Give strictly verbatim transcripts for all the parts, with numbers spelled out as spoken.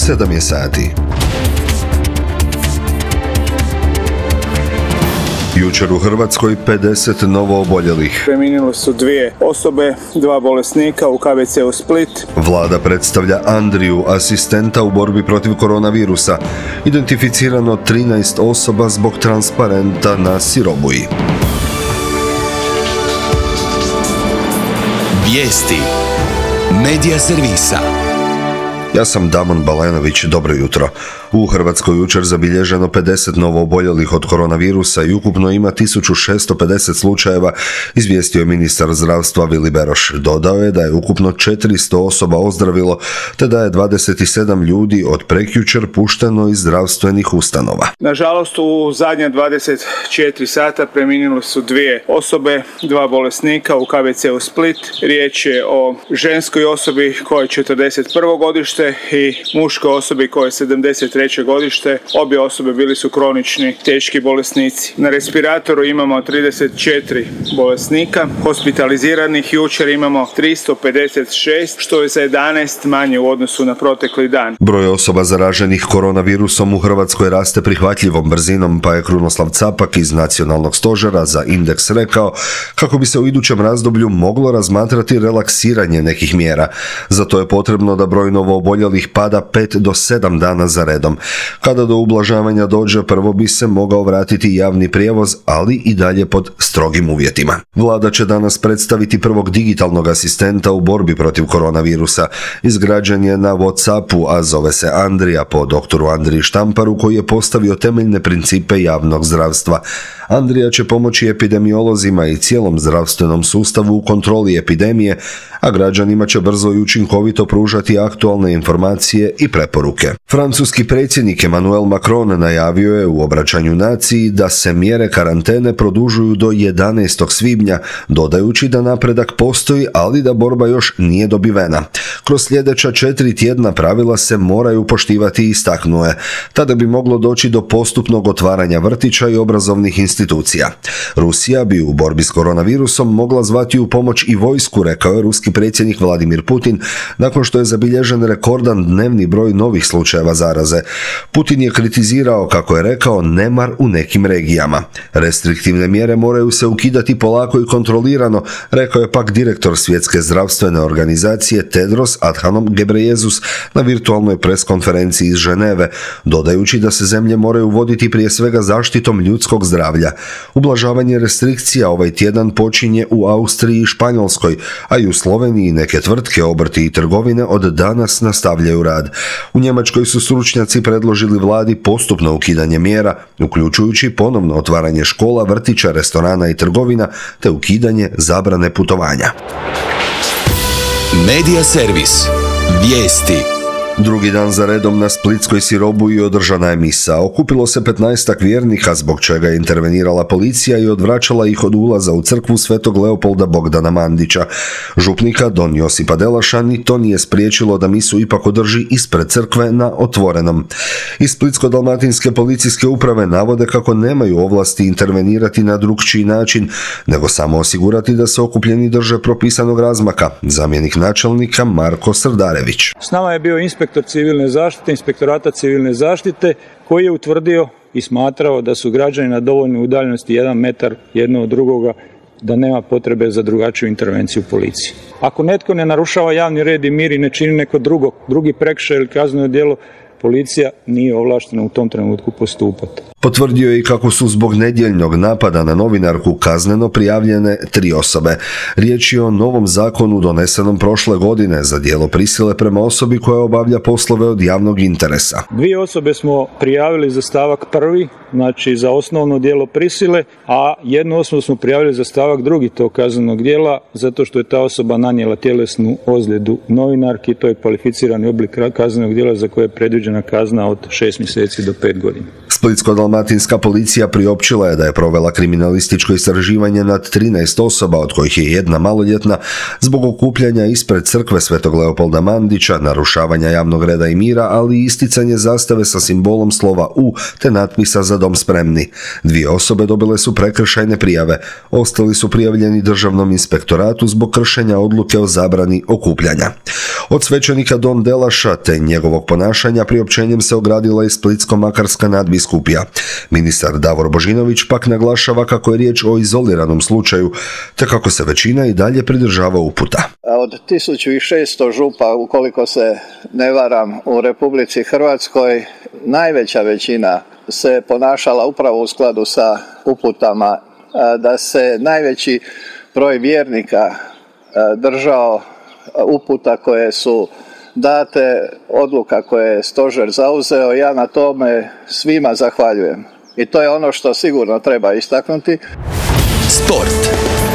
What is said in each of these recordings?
sedam je sati. Jučer u Hrvatskoj pedeset novooboljelih. Preminule su dvije osobe, dva bolesnika u K B C-u Split. Vlada predstavlja Andriju, asistenta u borbi protiv koronavirusa. Identificirano trinaest osoba zbog transparenta na Sirobuji. Vijesti Medija servisa. Ja sam Damon Balenović, dobro jutro. U Hrvatskoj jučer zabilježeno pedeset novooboljelih od koronavirusa i ukupno ima tisuću šesto pedeset slučajeva, izvijestio je ministar zdravstva Vili Beroš. Dodao je da je ukupno četiristo osoba ozdravilo, te da je dvadeset sedam ljudi od prekjučer pušteno iz zdravstvenih ustanova. Nažalost, u zadnja dvadeset četiri sata preminule su dvije osobe, dva bolesnika u K B C-u Split. Riječ je o ženskoj osobi koja je četrdeset prvo godište i muškoj osobi koja je sedamdeset treće godište. Obje osobe bili su kronični teški bolesnici. Na respiratoru imamo trideset četiri bolesnika, hospitaliziranih jučer imamo tristo pedeset šest, što je za jedanaest manje u odnosu na protekli dan. Broj osoba zaraženih koronavirusom u Hrvatskoj raste prihvatljivom brzinom, pa je Krunoslav Capak iz Nacionalnog stožera za Indeks rekao kako bi se u idućem razdoblju moglo razmatrati relaksiranje nekih mjera. Zato je potrebno da broj novooboljelih pada pet do sedam dana za redom. Kada do ublažavanja dođe, prvo bi se mogao vratiti javni prijevoz, ali i dalje pod strogim uvjetima. Vlada će danas predstaviti prvog digitalnog asistenta u borbi protiv koronavirusa. Izgrađen je na WhatsAppu, a zove se Andrija po doktoru Andriji Štamparu, koji je postavio temeljne principe javnog zdravstva. Andrija će pomoći epidemiolozima i cijelom zdravstvenom sustavu u kontroli epidemije, a građanima će brzo i učinkovito pružati aktualne informacije i preporuke. Francuski predsjednik Emmanuel Macron najavio je u obraćanju naciji da se mjere karantene produžuju do jedanaestog svibnja, dodajući da napredak postoji, ali da borba još nije dobivena. Kroz sljedeća četiri tjedna pravila se moraju poštivati, istaknuo je. Tada bi moglo doći do postupnog otvaranja vrtića i obrazovnih institucija. Rusija bi u borbi s koronavirusom mogla zvati u pomoć i vojsku, rekao je ruski predsjednik Vladimir Putin, nakon što je zabilježen rekordan dnevni broj novih slučajeva zaraze. Putin je kritizirao, kako je rekao, nemar u nekim regijama. Restriktivne mjere moraju se ukidati polako i kontrolirano, rekao je pak direktor Svjetske zdravstvene organizacije Tedros Adhanom Ghebreyesus na virtualnoj preskonferenciji iz Ženeve, dodajući da se zemlje moraju voditi prije svega zaštitom ljudskog zdravlja. Ublažavanje restrikcija ovaj tjedan počinje u Austriji i Španjolskoj, a i u Sloveniji neke tvrtke, obrti i trgovine od danas nastavljaju rad. U Njemačkoj su stručnjaci predložili vladi postupno ukidanje mjera, uključujući ponovno otvaranje škola, vrtića, restorana i trgovina, te ukidanje zabrane putovanja. Medija servis. Vijesti. Drugi dan za redom na splitskoj Sirobuji održana je misa. Okupilo se petnaestak vjernika, zbog čega je intervenirala policija i odvraćala ih od ulaza u crkvu Svetog Leopolda Bogdana Mandića. Župnika don Josipa Delaša ni to nije spriječilo da misu ipak održi ispred crkve na otvorenom. Iz Splitsko-dalmatinske policijske uprave navode kako nemaju ovlasti intervenirati na drukčiji način, nego samo osigurati da se okupljeni drže propisanog razmaka. Zamjenik načelnika Marko Srdarević. S nama je bio inspektor civilne zaštite, inspektorata civilne zaštite, koji je utvrdio i smatrao da su građani na dovoljnoj udaljenosti jedan metar jedno od drugoga, da nema potrebe za drugačiju intervenciju policije. Ako netko ne narušava javni red i mir i ne čini neko drugo, drugi prekršaj ili kazneno djelo, policija nije ovlaštena u tom trenutku postupati. Potvrdio je i kako su zbog nedjeljnog napada na novinarku kazneno prijavljene tri osobe. Riječ je o novom zakonu donesenom prošle godine za djelo prisile prema osobi koja obavlja poslove od javnog interesa. Dvije osobe smo prijavili za stavak prvi, znači za osnovno djelo prisile, a jednu osobu smo prijavili za stavak drugi tog kaznenog djela, zato što je ta osoba nanijela tjelesnu ozljedu novinarki. To je kvalificirani oblik kaznenog djela za koje je predviđena kazna od šest mjeseci do pet godina. Splitsko-dalmatinska policija priopćila je da je provela kriminalističko istraživanje nad trinaest osoba, od kojih je jedna maloljetna, zbog okupljanja ispred crkve Svetog Leopolda Mandića, narušavanja javnog reda i mira, ali i isticanje zastave sa simbolom slova U te natpisa Za dom spremni. Dvije osobe dobile su prekršajne prijave. Ostali su prijavljeni Državnom inspektoratu zbog kršenja odluke o zabrani okupljanja. Od svećenika don Delaša te njegovog ponašanja priopćila priopćenjem se ogradila i Splitsko-makarska nadbiskupija. Ministar Davor Božinović pak naglašava kako je riječ o izoliranom slučaju, te kako se većina i dalje pridržava uputa. Od tisuću šesto župa, ukoliko se ne varam, u Republici Hrvatskoj, najveća većina se ponašala upravo u skladu sa uputama, da se najveći broj vjernika držao uputa koje su date, odluka koje je stožer zauzeo. Ja na tome svima zahvaljujem. I to je ono što sigurno treba istaknuti. Sport.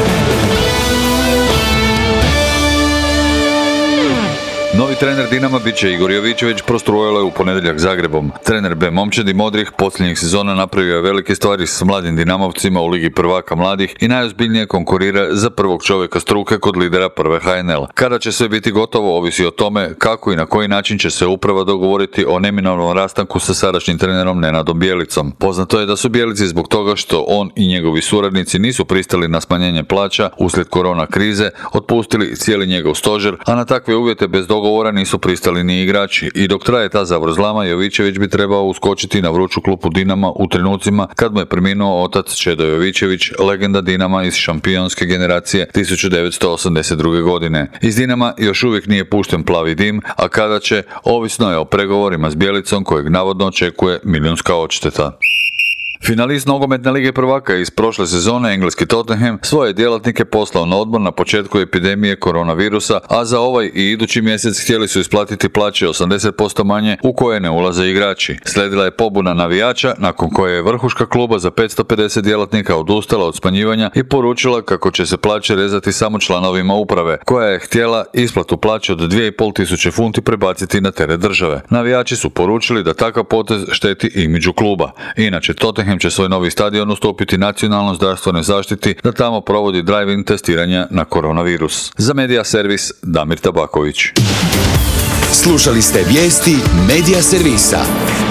Novi trener Dinama bit će Igor Jovičević, prostrujalo je u ponedjeljak Zagrebom. Trener B. Momčadi Modrih posljednjih sezona napravio je velike stvari s mladim Dinamovcima u Ligi prvaka mladih i najozbiljnije konkurira za prvog čovjeka struke kod lidera prve H N L. Kada će sve biti gotovo, ovisi o tome kako i na koji način će se uprava dogovoriti o neminovnom rastanku sa sadašnjim trenerom Nenadom Bjelicom. Poznato je da su Bjelici zbog toga što on i njegovi suradnici nisu pristali na smanjenje plaća uslijed korona krize, otpustili cijeli njegov stožer, a na takve uvjete bez dogovora Govora nisu pristali ni igrači i dok traje ta zavrzlama, Jovičević bi trebao uskočiti na vruću klupu Dinama u trenucima kad mu je preminuo otac Čedo Jovičević, legenda Dinama iz šampionske generacije tisuću devetsto osamdeset druge. godine. Iz Dinama još uvijek nije pušten plavi dim, a kada će, ovisno je o pregovorima s Bjelicom kojeg navodno očekuje milijunska odšteta. Finalist nogometne lige prvaka iz prošle sezone, engleski Tottenham, svoje djelatnike poslao na odmor na početku epidemije koronavirusa, a za ovaj i idući mjesec htjeli su isplatiti plaće osamdeset posto manje u koje ne ulaze igrači. Slijedila je pobuna navijača, nakon koje je vrhuška kluba za petsto pedeset djelatnika odustala od smanjivanja i poručila kako će se plaće rezati samo članovima uprave, koja je htjela isplatu plaće od dvije i pol tisuće funti prebaciti na teret države. Navijači su poručili da takav potez šteti imidžu kluba. Inače, Tottenham će svoj novi stadion ustupiti nacionalnoj zdravstvenoj zaštiti da tamo provodi drive-in testiranja na koronavirus. Za Medija Servis, Damir Tabaković. Slušali ste vijesti Medija Servisa.